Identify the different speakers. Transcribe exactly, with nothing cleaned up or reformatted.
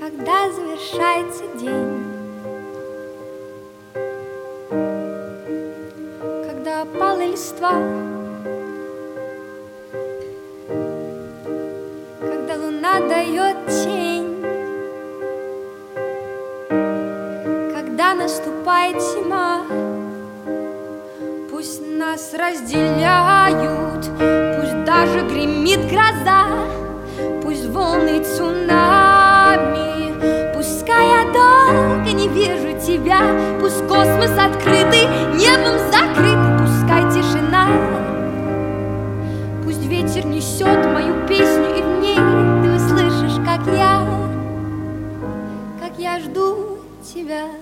Speaker 1: когда завершается день, когда опала листва, когда луна дает тень, когда наступает зима. Пусть нас разделяют, пусть даже гремит гроза, пусть волны цунами, пускай я долго не вижу тебя, пусть космос открытый не